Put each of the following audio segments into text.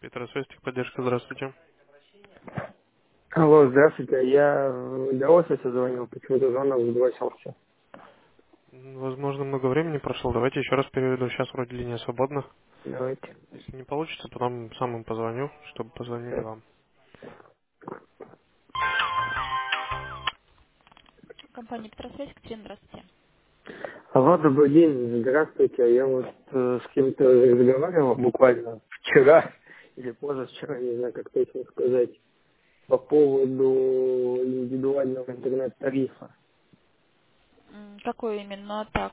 Петросвязь, техподдержка, здравствуйте. Алло, здравствуйте. Я для офиса звонил, почему-то звонок сбросился. Возможно, много времени прошло. Давайте еще раз переведу. Сейчас вроде линия свободна. Давайте. Если не получится, потом сам им позвоню, чтобы позвонили Так. вам. Компания Петросвязь, Екатерина, здравствуйте. Алло, добрый день. Здравствуйте. Я вот с кем-то разговаривал буквально вчера или позавчера, не знаю, как точно сказать, по поводу индивидуального интернет-тарифа. Какой именно так?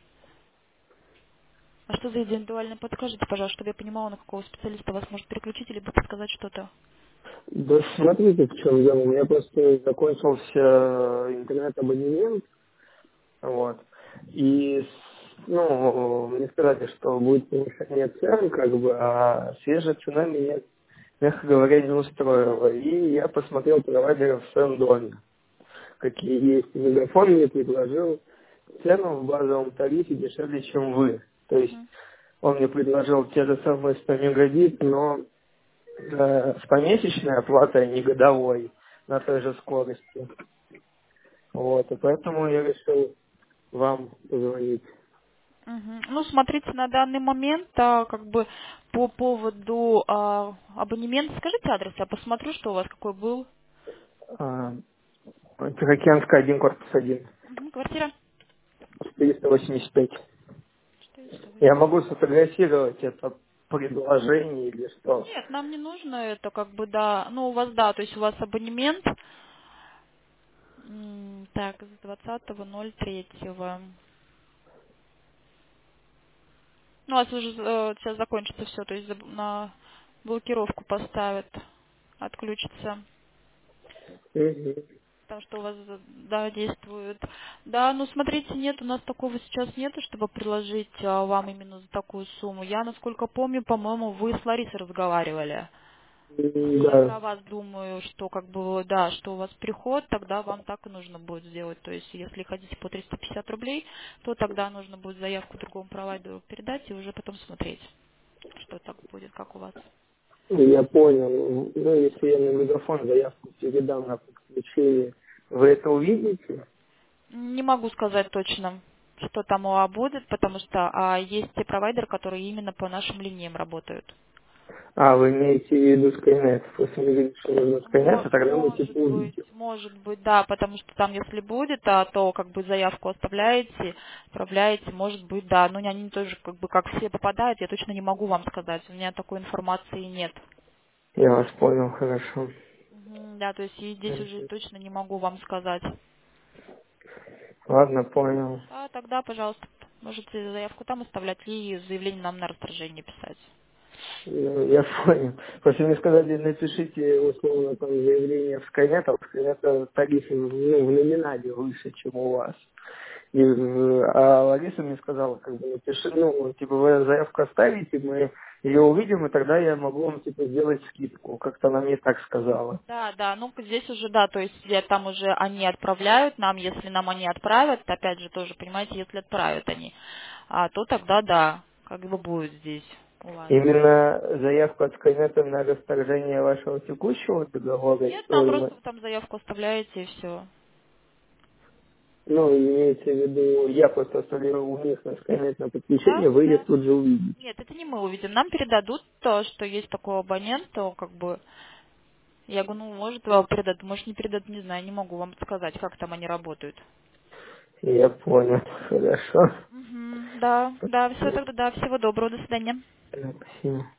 А что за индивидуальный? Подскажите, пожалуйста, чтобы я понимала, на какого специалиста вас может переключить, либо подсказать что-то. Да смотрите, в чем дело. У меня просто закончился интернет-абонемент. Вот. И, ну, мне сказали, что будет повышение цен, как бы, а свежая цена меня, мягко говоря, не устроила. И я посмотрел провайдеров в своем доме, какие есть. Мегафон мне предложил цену в базовом тарифе дешевле, чем вы. То есть Мгм. он мне предложил те же самые 100 мегабит, но с помесячной оплатой, а не годовой, на той же скорости. Вот, и поэтому я решил вам позвонить. Мгм. Ну, смотрите, на данный момент, как бы по поводу абонемента, скажите адрес, я посмотрю, что у вас какой был. А, Тихоокеанская, 1, корпус 1, Мгм. Квартира? 485. Я 408. могу сфотографировать это предложение или что? Нет, нам не нужно это, как бы, да. Ну, у вас, да, то есть у вас абонемент, так, с 20.03. Ну, у вас уже сейчас закончится все, то есть на блокировку поставят, отключится, Мгм. потому что у вас, да, действует. Да, ну, смотрите, нет, у нас такого сейчас нету, чтобы предложить вам именно за такую сумму. Я, насколько помню, по-моему, вы с Ларисой разговаривали. Я Да. про вас думаю, что как бы, да, что у вас приход, тогда вам так и нужно будет сделать. То есть, если хотите по 350 рублей, то тогда нужно будет заявку другому провайдеру передать и уже потом смотреть, что так будет, как у вас. Я понял. Ну, если я на мегафон заявку передам на подключение, вы это увидите? Не могу сказать точно, что там у вас будет, потому что есть те провайдеры, которые именно по нашим линиям работают. А, вы имеете в виду Skynet. Если вы говорите, что нужно Skynet, то тогда мы типа увидим. Может быть, да, потому что там, если будет, то как бы заявку оставляете, отправляете, может быть, да. Но они тоже как бы как все попадают, я точно не могу вам сказать. У меня такой информации нет. Я вас понял, хорошо. Да, то есть и здесь уже Мгм. точно не могу вам сказать. Ладно, понял. А тогда, пожалуйста, можете заявку там оставлять и заявление нам на расторжение писать. Ну, я понял. Просто мне сказали, напишите условно там заявление в Skynet, а в Skynet тарифы ну, в номинале выше, чем у вас. И, а Лариса мне сказала, как бы напиши, ну, типа вы заявку оставите, мы ее увидим, и тогда я могу вам типа сделать скидку. Как-то она мне так сказала. Да, да, ну здесь уже, да, то есть там уже они отправляют нам, если нам они отправят, опять же тоже, понимаете, если отправят они, то тогда да, как бы будет здесь у вас. Именно заявку от Skynet на расторжение вашего текущего договора, Нет, там просто вы там заявку оставляете и все. ну, имеется в виду, я просто оставляю у них на Skynet на Да, подключение, вы ее да. тут же увидите. Нет, это не мы увидим. Нам передадут то, что есть такой абонент, то как бы я говорю, ну, может, вам передадут, может, не передадут, не знаю, не могу вам сказать, как там они работают. Я понял. Хорошо. Да, да, все тогда, да, всего доброго, до свидания. Спасибо.